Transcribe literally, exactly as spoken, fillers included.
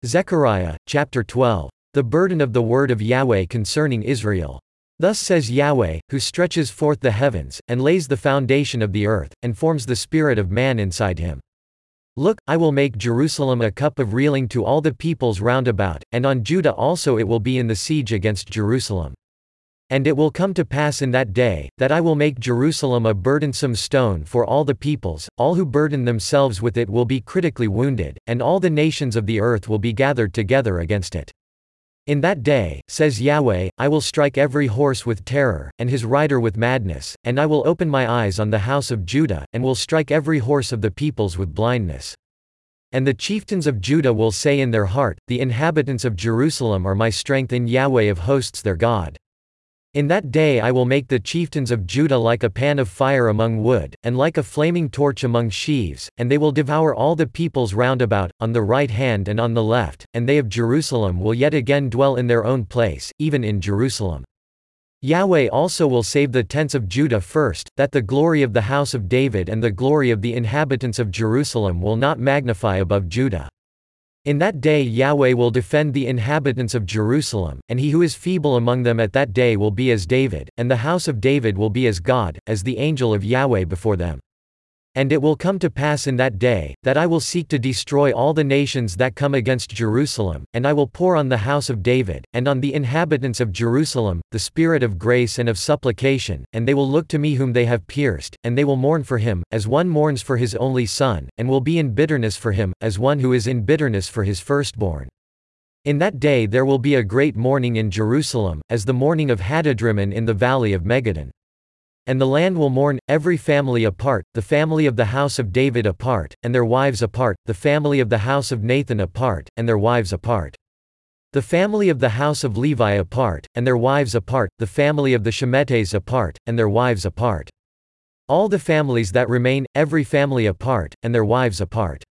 Zechariah, chapter twelve. The burden of the word of Yahweh concerning Israel. Thus says Yahweh, who stretches forth the heavens, and lays the foundation of the earth, and forms the spirit of man inside him. Look, I will make Jerusalem a cup of reeling to all the peoples round about, and on Judah also it will be in the siege against Jerusalem. And it will come to pass in that day, that I will make Jerusalem a burdensome stone for all the peoples, all who burden themselves with it will be critically wounded, and all the nations of the earth will be gathered together against it. In that day, says Yahweh, I will strike every horse with terror, and his rider with madness, and I will open my eyes on the house of Judah, and will strike every horse of the peoples with blindness. And the chieftains of Judah will say in their heart, the inhabitants of Jerusalem are my strength in Yahweh of hosts their God. In that day I will make the chieftains of Judah like a pan of fire among wood, and like a flaming torch among sheaves, and they will devour all the peoples round about, on the right hand and on the left, and they of Jerusalem will yet again dwell in their own place, even in Jerusalem. Yahweh also will save the tents of Judah first, that the glory of the house of David and the glory of the inhabitants of Jerusalem will not magnify above Judah. In that day Yahweh will defend the inhabitants of Jerusalem, and he who is feeble among them at that day will be as David, and the house of David will be as God, as the angel of Yahweh before them. And it will come to pass in that day, that I will seek to destroy all the nations that come against Jerusalem, and I will pour on the house of David, and on the inhabitants of Jerusalem, the spirit of grace and of supplication, and they will look to me whom they have pierced, and they will mourn for him, as one mourns for his only son, and will be in bitterness for him, as one who is in bitterness for his firstborn. In that day there will be a great mourning in Jerusalem, as the mourning of Hadadrimmon in the valley of Megiddon. And the land will mourn, every family apart, the family of the house of David apart, and their wives apart, the family of the house of Nathan apart, and their wives apart. The family of the house of Levi apart, and their wives apart, the family of the Shemetes apart, and their wives apart. All the families that remain, every family apart, and their wives apart.